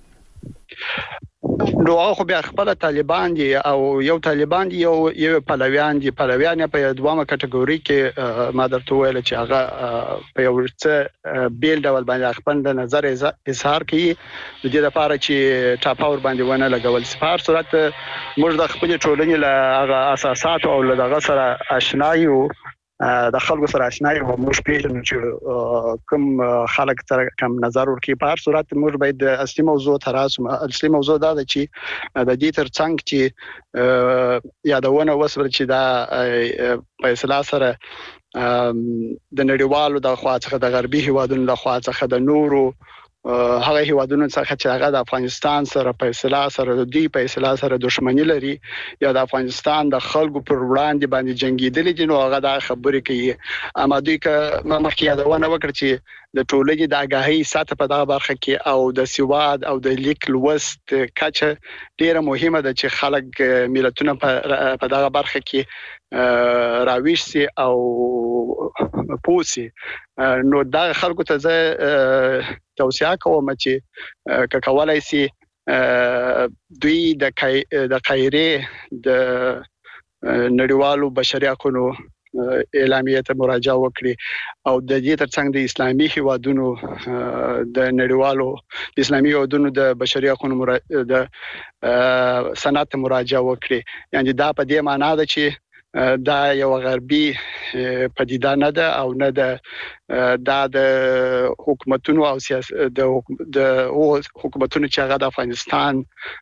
نو خو بیا خپل طالبان دي او یو طالبان دي یو یو پلویان دي. پلویان په دوامه کټګوري کې ما درته ویل چې هغه په یو څه بیل ډول باندې خپل د نظر اظهار کوي د دې لپاره چې ټاپاور باندې ونه لګول. په هر صورت موږ د خپل ټولنې له هغه اساسات او له دغه سره آشنا یو، د خلکو سره آشنا یو، موږ پیژنو چې کوم خلک سره کوم نظر ورکړي. په هر صورت موږ باید د اصلي موضوع تراسم اصلي موضوع دا ده چې د دې ترڅنګ چې یادونه وسول چې دا په اصطلاح سره د نړیوالو د خوا څخه د غربي هیوادونو د خوا څخه د نورو هغه هیوادونو څخه چې هغه د افغانستان سره په اصطلاح سره د دې په اصطلاح سره دښمنی لري یا د افغانستان د خلکو پر وړاندې باندې جنگیدل دي، نو هغه د خبرې کوي. اما دوی که مخکې یادونه وکړي چې د ټولنې د آگاهی سطح په دغه برخه کې او د سواد او د لیک لوست کچه ډیره مهمه ده چې خلک ملتونه په دغه برخه کې راویش سي او پوسی. نو دا خلکو ته زه توصیه کوم چې که کولای سي دوی د د قاهره د نړیوالو بشري حقوقو اعلامیه ته مراجعه وکړي او د دې ترڅنګ د اسلامي هیوادونو د نړیوالو د اسلامي هیوادونو د بشري حقوقو د سند مراجعه وکړي. یعنی دا په دې معنی ده چې دا یو غربي پدیده نه ده او نه ده دا د حکومتونو او سیاست د حکومتونو چې هغه د افغانستان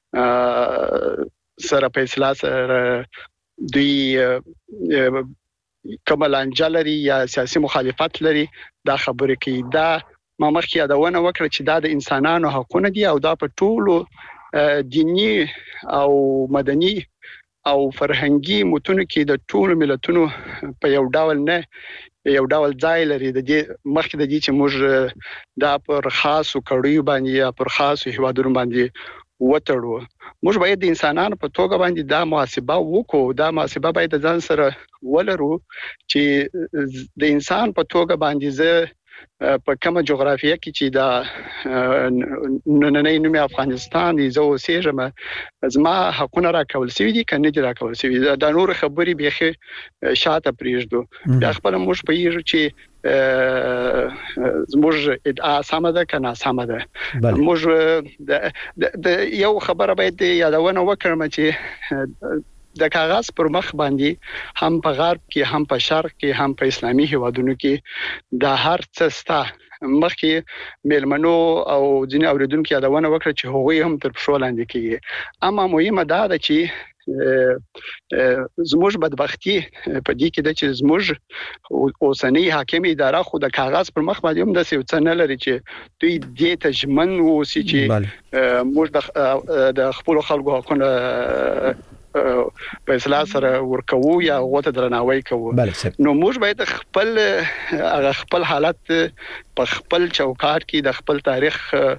سره په اصطلاح سره دوی کوم لانجلري یا سیاسي مخالفت لري دا خبرې کوي. دا ما مخکې یادونه وکړه چې دا د انسانانو حقونه دي او دا په ټولو دینی او مدني او فرهنګي متونو کې د ټولو ملتونو په یو ډول نه یو ډول ځای لري. د دې مخکې د دې چې موږ دا پر خاصو کړیو باندې یا پر خاصو هیوادونو باندې وټړو، موږ باید د انسانانو په توګه باندې دا محاسبه وکړو. دا محاسبه باید ځان سره ولرو چې د انسان په توګه باندې زه په کومه جغرافیه کې چې دا نننۍ نومي افغانستان دی زه اوسېږم، زما حقونه راکول شوي دي کنه دي راکول شوي دي. دا نور خبرې به شاته پریږدو. دا خپل موږ په یوه چې زموږ ادعا سم ده کنه سم ده. موږ د یو خبره باید یادونه وکړم چې د کاغذ پر مخ باندې هم په غرب کې هم په شرق کې هم په اسلامي هیوادونو کې د هر څه ستا مخکې میلمنو او ځینې اوریدونکو یادونه وکړه چې هغوی هم تر پښو لاندې کیږي. اما مهمه دا ده چې زموږ بدبختی په دې کې ده چې زموږ اوسنۍ حاکم اداره خو د کاغذ پر مخ باندې هم د څه نه لري چې دوی دې ته ژمن اوسي چې موږ د خپل خلکو حقونه په اصلاح سره ورکوو یا غوته درناوی کوو. نو موږ باید خپل هغه خپل حالت په خپل چوکاټ کې د خپل تاریخ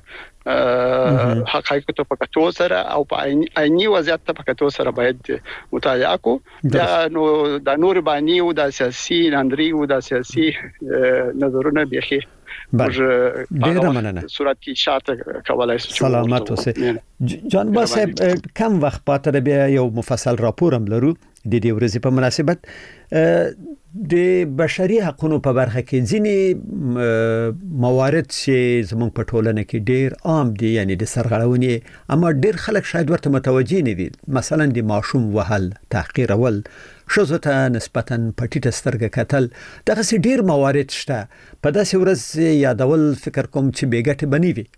حقایق ته پکاتو سره او په عیني وضعیت ته پکاتو سره باید مطالعه کو. دا نو د نور باندې او د سیاسي لاندري او د سیاسي نظرونه بيخي ډیره مننه. صورت کې شاته کولای شو. سلامت اوسه جان با صاحب. کم وخت پاتې بیا یو مفصل راپور هم لرو د دې ورځې په مناسبت د بشري حقوقو په برخه کې ځینې موارد چې زموږ په ټولنه کې ډیر عام دي، یعنی د سرغړونې، اما ډیر خلک شاید ورته متوجي نه دي. مثلا د ماشوم وهل، تحقیر اول، ښځو ته نسبتا پټیټه سترګه کتل، دغه ډیر موارد شته. په داسې ورځ یادول فکر کوم چې بیګټه بنی وي.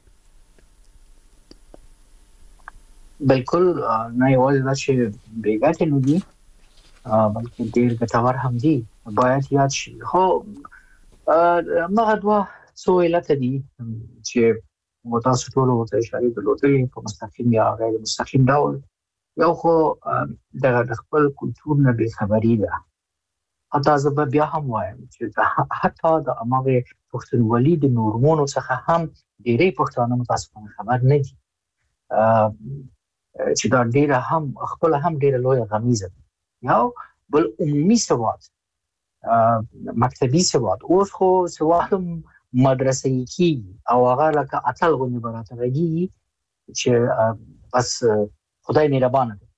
بالکل نه یوازې دا چې بیګټه نه دي، بلکې ډېر ګټور هم دي باید یاد شي. خو مغه دوا څو علت دي چې متاسو ټول ورته اشاره درلودلې په مستقیم یا غیر مستقیم ډول. یو خو د خپل کلتور نه بې خبري ده. حتی زه بیا هم وایم چې حتی د امغه پښتونولي د نورمونو څخه هم ډېرې پښتانه متاسفانه خبر نه دي چې دا ډېره هم خپل هم ډېره لویه غمیزه ده. یو بل عمومي سواد، مکتبي سواد. اوس خو سواد مدرسې کې او هغه لکه اتل غونې براته راځي چې بس خدای مهربان دی.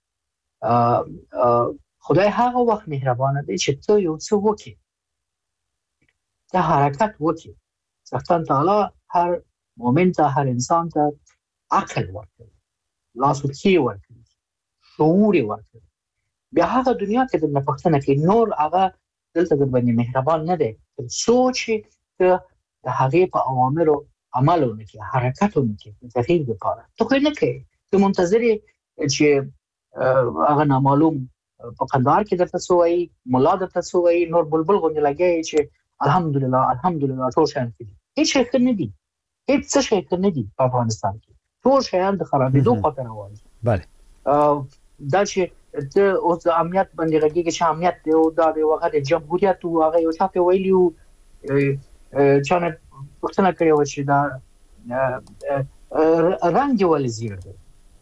خدای هغه وخت مهربان دی چې ته یو څه وکړې، ته حرکت وکړې. څښتن تعالی هر مؤمن ته، هر انسان ته عقل ورکړي، لاس وکړي ورکړي، شعور ورکړي. بیا هغه دنیا کې د پښتنه کې نور هغه دلته د باندې مهربان نه دی. سوچ ته د هغه په اوامرو عمل وکړي، حرکت وکړي د تغییر لپاره. ته خو نه کوي، ته منتظر چې هغه نامعلوم په قندار کې درته سوې مولا درته سوې نور بلبل غونډه لګي چې الحمدلله الحمدلله ټول شان دي. هیڅ شي نه دي، هیڅ شي نه دي په افغانستان کې. ټول شیان د خرابېدو خطر روان دي. بله دا چې ته اوس د امنیت باندې راګي چې امنیت دی او دا د وغه د جمهوریت او هغه یو چاته ویلیو چې نه پښتنه کړی و چې دا رنګ ول زیړ دی.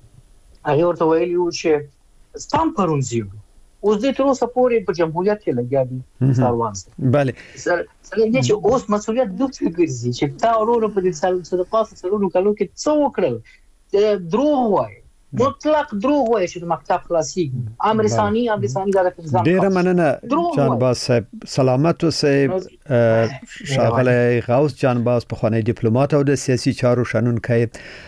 هغه ورته ویلیو چې ستام پرون زیړ. اوس د تر اوسه پورې په جمهوریت کې لګیا دي سروان. بله سره دې چې اوس مسؤلیت دوی ګرځي چې تا ورو په دې صدقات سره کلو کې څو وکړل. دروغ وایي، مطلق دروغ وایي چې د مکتب خلاصي امرسانی امرسانی دا نظام. ډیره مننه جانباز صاحب. سلامت اوسئ. شاغله غوث جانباز په خوانی ډیپلوماټ او د سیاسي چارو شنونکی،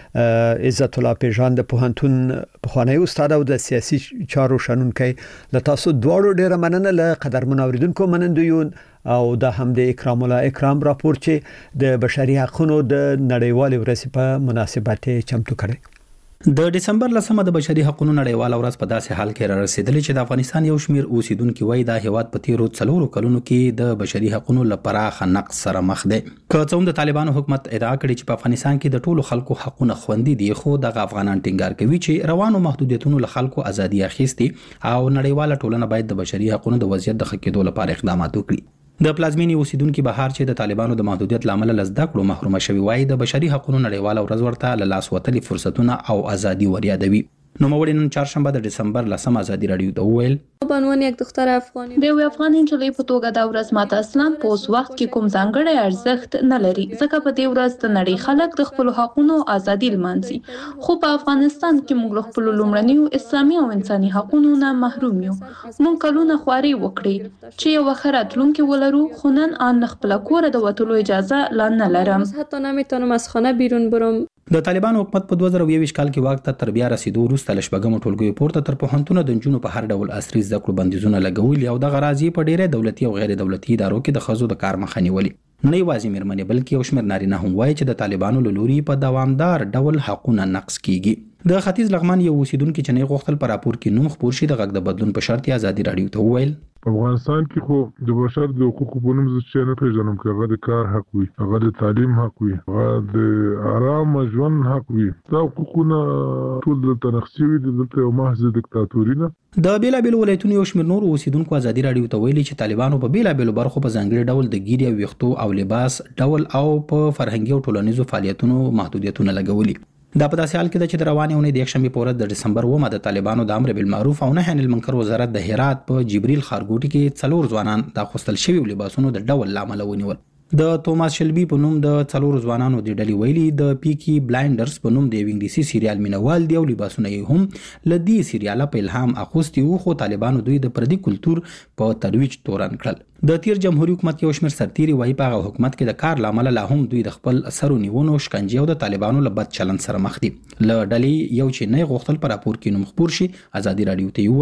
عزت الله پیژان د پوهنتون په خوانی استاد او د سیاسي چارو شنونکی. له تاسو دواړو ډیره مننه. له قدرمن اوریدونکو منندویون او د هم د اکرام الله اکرام راپور چې د بشري حقوقو د نړیوال ورځ په مناسبت چمتو کړي. د دسمبر لسمه د بشري حقوقو نړیواله ورځ په داسې حال کې را رسیدلې چې د افغانستان یو شمیر اوسیدونکو وایي دا هیواد په تیرو څلورو کلونو کې د بشري حقوقو لپاره نقص سره مخ دی. که څوم د طالبانو حکومت ادعا کړي چې په افغانستان کې د ټولو خلکو حقوقونه خوندي دي، خو د افغانان ټینګار کوي چې روانو محدودیتونو له خلکو ازادي اخیستي او نړیواله ټولنه باید د بشري حقوقو د وضعیت د ښه کېدو لپاره اقدامات وکړي. د پلازمینی اوسیدونکو بهار چې د طالبانو د محدودیت لامل لزده کړو محرومه شوی وای د بشري حقوقو نړیواله ورځ ورته له لاس وتلي فرصتونه او ازادي وریادوي. نو موري نن چهارشنبه د دسمبر لسم ازادي رادیو ته ویل بنوان یک دختر افغانی د یو افغان انجلۍ په توګه دا ورځ ماته اصلا په اوس وخت کې کوم ځانګړی ارزښت نه لري، ځکه په دې ورځ د نړۍ خلک د خپل حقوقو ازادي لمانځي. خو په افغانستان کې موږ له خپل لومړنیو اسلامي او انساني حقوقو نه محروم یو. موږ کلونه خواري وکړي چې یو خیراتلونکي ولرو، خو نن ان خپل کور د وټولو اجازه لا نه لرم. حتی نمیتونم از خانه بیرون برم. د طالبانو حکومت په دوه زره یوویشت کال کې واک ته تر بیا رسیدو وروسته له شپږمو ټولګیو پورته تر پوهنتونه د نجونو په هر ډول عصري زده کړو بندیزونه لګولي او دغه راځي په ډیره دولتي او غیر دولتي ادارو کې د ښځو د کار مخه نیولې. نه یوازې مېرمنې بلکې یو شمېر نارینه هم وایي چې د طالبانو له لوري په دوامدار ډول حقونه نقض کیږي. د ختیځ لغمان یو اوسیدونکو چې نه غوښتل پر راپور کې نوم خپور شي د غږ د بدلون په شرط ازادي رادیو ته وویل په افغانستان کې خو د بشر د حقوقو په نوم څه نه پیژنم، چې هغه د کار حق وي، هغه د تعلیم حق وي، هغه د آرام ژوند حق وي. دا حقوقونه ټول دلته نقصي وي، دلته یو محض دیکتاتوري ده. د بیلابیلو ولایتونو یو شمېر نور اوسیدونکو ازادي رادیو ته ویلي چې طالبانو په بیلابیلو برخو په ځانګړي ډول د ګیري او ویښتو او لباس ډول او په فرهنګي او ټولنیزو فعالیتونو محدودیتونه لګولي. دا په داسې حال کې ده چې د روانې اونۍ د یکشنبې په ورځ د ډسمبر اوومه د طالبانو د امر بالمعروف او نهي عن المنکر وزارت د هرات په جبريل ښارګوټي کې څلور ځوانان د اغوستل شوي لباسونو د ډول له امله ونیول. د توماس شلبي په نوم د څلور ځوانانو د ډلې ویلي د پیکی بلایندرز په نوم د یو انګلیسي سریال مینوال دی او لباسونه یې هم له دې سریاله په الهام اخوستي وو، خو طالبانو دوی د پردي کلتور په ترویج تورن کړل. د تیر جمهوریت حکومت یو شمېر سرتیري وایي په هغه حکومت کې د کار لامل لا هم دوی د خپل سرو نیونو شکنجې او د طالبانو له بد چلند سره مخ دي. له ډلې یو چې نه غوښتل پر راپور کې نوم خپور شي ازادي رادیو ته ویل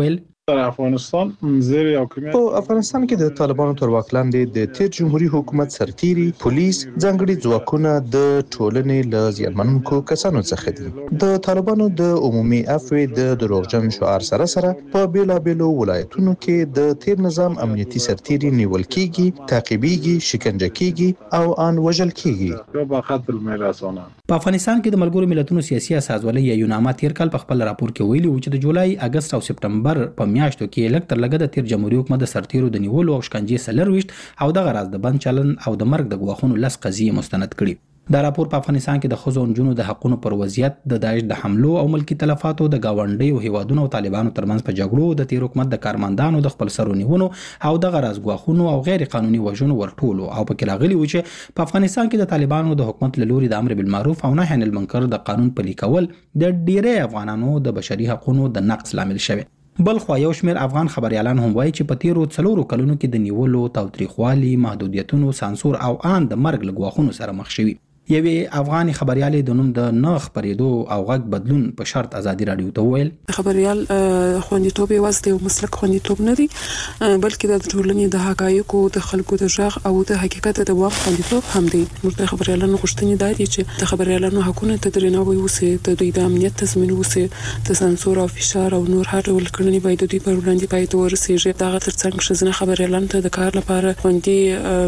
در افغانستان زیر حکومت په افغانستان کې د طالبانو تر واک لاندې د تیر جمهوریت حکومت سرتیري پولیس ځانګړي ځواکونه د ټولنې له زیانمنونکو کسانو څخه دي. د طالبانو د عمومي عفو د دروغجن شعار سره سره په بیلابېلو ولایتونو کې د تیر نظام امنیتي سرتیري نیول کیږي، تعقیبېږي، شکنجه کیږي او ان وژل کیږي. با قتل میرسانه. په افغانستان کې د ملګرو ملتونو سیاسي اساسولۍ یا یوناما تیر کال په خپل راپور کې ویلي و چې د جولای، اگست او سپټمبر په میاشتو کې لږ تر لږه د تیر جمهوریت حکومت د سرتیرو د نیولو او شکنجې سلرويشت او د غراز د بند چلن او د مرګ د غواخونو لس قضیې مستند کړي. دا راپور په افغانستان کې د ښځو او نجونو د حقونو پر وضعیت، د داعش د حملو او ملکی تلفاتو، د گاونډیو هیوادونو او طالبانو ترمنځ په جګړو، د تیر حکومت د کارمندانو د خپل سرونیونو او د غراز غواخونو او غیر قانوني وژنو ورټولو او پکې راغلي و چې په افغانستان کې د طالبانو د حکومت له لوري د امر بالمعروف او نهي عن المنکر د قانون پلي کول د ډیری افغانانو د بشري حقوقو د نقض لامل شوی. بل خو یو شمېر افغان خبريالان هم وایي چې په تیرو څلورو کلونو کې د نیولو، تاوتریخوالي، محدودیتونو، سانسور او ان د مرګ له غواخونو سره مخ شوي. یوې افغاني خبريالې د نوم د نه خبرېدو او غږ بدلون په شرط ازادي رادیو ته وویل خبريال خوندیتوب یوازې د مسلک خوندیتوب نه دی بلکې د ټولنې د حقایقو، د خلکو د ژغ او د حقیقت د دوام خوندیتوب هم دی. موږ د خبريالانو غوښتنې دا دي چې د خبريالانو حقونه ته درناوی وشي، د دوی د امنیت تضمین وشي، د سانسور او فشار او نور هر ډول کړنې باید د دوی پر وړاندې باید ورسیږي. دا ترڅنګ ښځینه خبريالانو ته د کار لپاره خوندي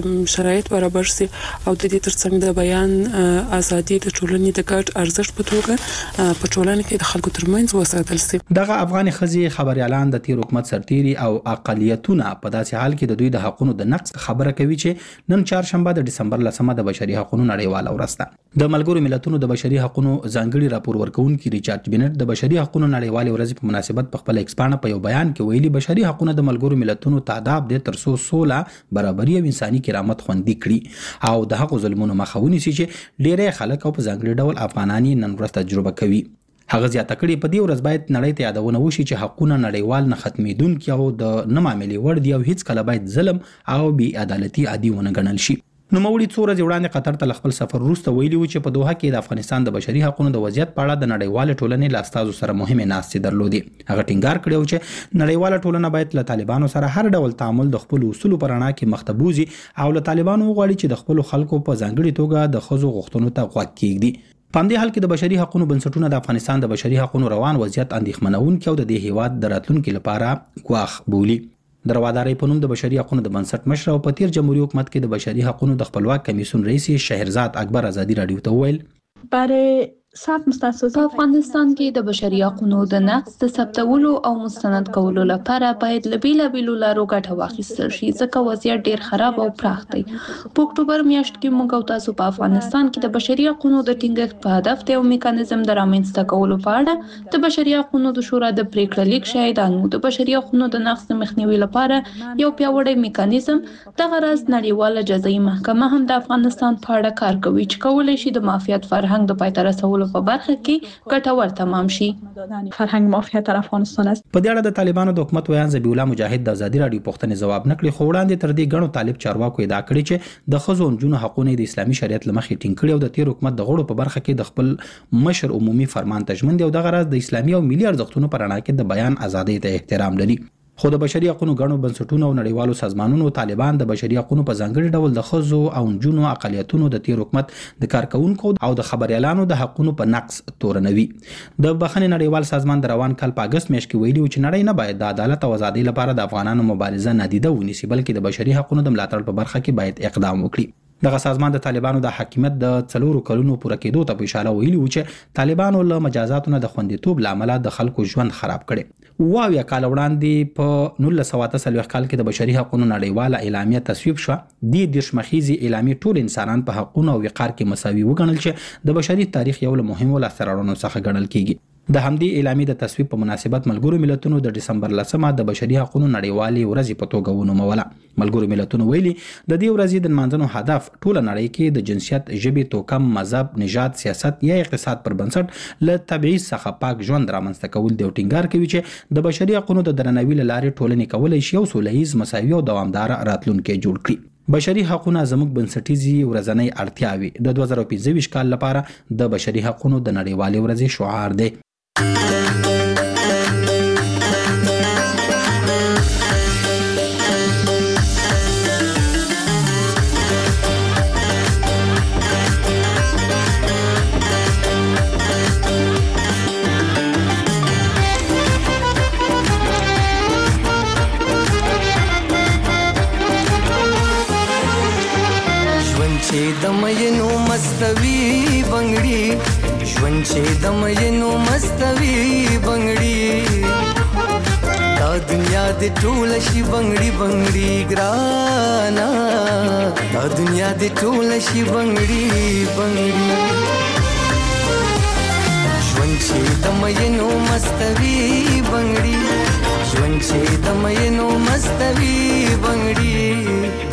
شرایط برابر شي او د دې ترڅنګ د بیان ازادي د ټولنې د ګډ ارزښت په توګه په ټولنه کې د خلکو ترمنځ وساتل شي. دغه افغاني ښځې خبريالان د تیر حکومت سرتیري او اقلیتونه په داسې حال کې د دوی د حقوقو د نقض خبره کوي چې نن چهارشنبه د ډسمبر لسمه د بشري حقوقو نړیواله ورځ ده. د ملګرو ملتونو د بشري حقوقو ځانګړي راپور ورکونکي ریچارډ بنټ د بشري حقوقو نړیواله ورځ په مناسبت په خپل ایکس پاڼه په یو بیان کې ویلي بشري حقوقو د ملګرو ملتونو تعهد د تر څو سوله، برابري او انساني کرامت خوندي کړي او د حق ظلمونو مخه ونیسي چې ډېر خلک او په ځانګړي ډول افغانانی نن ورځ تجربه کوي. هغه زیاته کړي په دې ورځ باید نړۍ ته یادونه وشي چې حقونه نړیوال نه ختمېدونکي او د نه معاملې وړ دي او هیڅ کله باید ظلم او بې عدالتي عادي ونه ګڼل شي. نو مولي څو ورځې وړاندې قطر ته خپل سفر وروسته ویلي و چې په دوحه کې د افغانستان د بشري حقوقو د وضعیت په اړه د نړیوال ټولنې له استازو سره مهمه ناستې درلودې. هغه ټینګار کړی و چې نړیوال ټولنه باید له طالبانو سره هر ډول تعامل د خپل اصولو پر اړه کې مختبوزي او له طالبانو وغواړي چې د خپل خلکو په ځانګړي توګه د ښځو غوښتنو ته غوږ کېږدي. په همدې حال کې د بشري حقوقو بنسټونه د افغانستان د بشري حقوقو روان وضعیت اندېښمنونکی او د دې هیواد د راتلونکي لپاره ګواښ بولي. د روادارۍ په نوم د بشري حقوقو د بنسټ مشر او په تیر جمهوریت حکومت کې د بشري حقوقو د خپلواک کمیسیون رئیس شهرزاد اکبر ازادي رادیو ته وویل برای ثبت مستند په افغانستان کې د بشري حقوقو د نقض د ثبتولو او مستند کولو لپاره باید له بیلابېلو لارو ګټه واخیستل شي ځکه وضعیت ډیر خراب او پراخ دی. په اکتوبر میاشت کې موږ او تاسو په افغانستان کې د بشري حقوقو د ټینګښت په هدف د یو میکانیزم د رامنځته کولو په اړه د بشري حقوقو د شورا د پریکړه لیک شاهدان وو. د بشري حقوقو د نقض د مخنیوي لپاره یو پیاوړی میکانیزم د غرض نړیواله جزایي محکمه هم د افغانستان په اړه کار کوي چې کولای شي د مافیات فرهنګ د پای ته رسولو په برخه کې ګټور تمام شي. فرهنګ مافیا تر افغانستان است. په دې اړه د طالبانو د حکومت ویان ذبیح الله مجاهد د ازادي رادیو پوښتنې ځواب نکړي خو وړاندې تر دې غنو طالب چارواکو ادعا کړې چې د ښځو او نجونو حقوقو د اسلامي شریعت لمخې ټینګ کړي او د تیر حکومت د غړو په برخه کې د خپل مشر عمومي فرمان تجمن دی او د غرض د اسلامي او ملي ارزښتونو پر اړه کې د بیان ازادۍ ته احترام لري. خو د بشري حقوقو غنو بنسټونو او نړیوالو سازمانونو طالبان د بشري حقوقو په ځانګړي ډول د ښځو او نجونو اقلیتونو د تیر حکومت د کارکونکو او د خبريالانو د حقوقو په نقض تورنوي. د بخښنې نړیوال سازمان د روان کال په اگست میاشت کې ویلي چې نړۍ نه باید د عدالت او ازادۍ لپاره د افغانانو مبارزه نادیده ونیسي بلکې د بشري حقوقو د ملاتړ په برخه کې باید اقدام وکړي. دغه سازمان د طالبانو د حاکمیت د څلورو کلونو پوره کېدو ته په اشاره ویلي و چې طالبانو له مجازاتو نه د خوندیتوب لامل د خلکو ژوند خراب کړي. واویا کال وړاندې په نولس سوه اته څلوېښت کال کې د بشري حقوقو نړیواله اعلامیه تصویب شوه. د دېرش مخیزې اعلامیې ټول انسانان په حقوقو او وقار کې مساوي وګڼل چې د بشري تاریخ یو له مهمو لاسته راوړنو څخه ګڼل کیږي. د همدې اعلامیې د تصویب په مناسبت ملګرو ملتونو د ډسمبر لسمه د بشري حقوقو نړیوالې ورځې په توګه ونوموله. ملګرو ملتونو ویلي د دې ورځې د نمانځنو هدف ټوله نړۍ کې د جنسیت، ژبې، توکم، مذهب، نژاد، سیاست یا اقتصاد پر بنسټ له تبعیض څخه پاک ژوند رامنځته کول دی او ټینګار کوي چې د بشري حقوقو د درناوي له لارې ټولنې کولی شي یو سوله ییز، مساوي او دوامداره راتلونکی جوړ کړي. بشري حقوقو زموږ بنسټیزي ورځنۍ اړتیاوې د دوه زره پنځه ویشت کال لپاره د بشري حقوقو د نړیوالې ورځې شعار دی. چې د مینو مستوي بنگړي ژوند چې د مینو مستوي بنگړي دا دنیا د ټول شي بنگړي بنگړي ګرانا دا دنیا د ټول شي بنگړي بنگړي ژوند چې د مینو مستوي بنگړي ژوند چې د مینو مستوي بنگړي